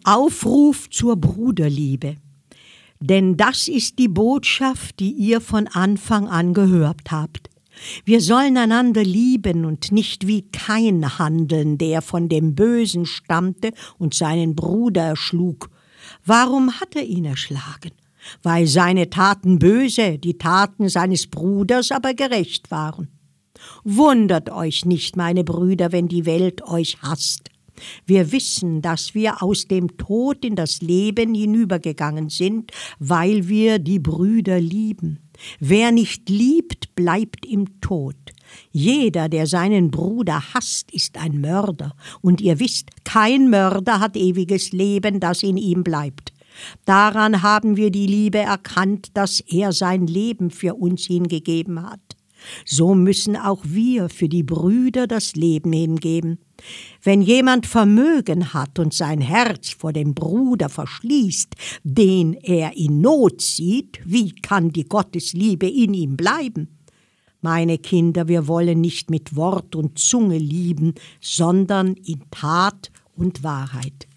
Aufruf zur Bruderliebe. Denn das ist die Botschaft, die ihr von Anfang an gehört habt. Wir sollen einander lieben und nicht wie Kain handeln, der von dem Bösen stammte und seinen Bruder erschlug. Warum hat er ihn erschlagen? Weil seine Taten böse, die Taten seines Bruders aber gerecht waren. Wundert euch nicht, meine Brüder, wenn die Welt euch hasst. Wir wissen, dass wir aus dem Tod in das Leben hinübergegangen sind, weil wir die Brüder lieben. Wer nicht liebt, bleibt im Tod. Jeder, der seinen Bruder hasst, ist ein Mörder. Und ihr wisst, kein Mörder hat ewiges Leben, das in ihm bleibt. Daran haben wir die Liebe erkannt, dass er sein Leben für uns hingegeben hat. So müssen auch wir für die Brüder das Leben hingeben. Wenn jemand Vermögen hat und sein Herz vor dem Bruder verschließt, den er in Not sieht, wie kann die Gottesliebe in ihm bleiben? Meine Kinder, wir wollen nicht mit Wort und Zunge lieben, sondern in Tat und Wahrheit.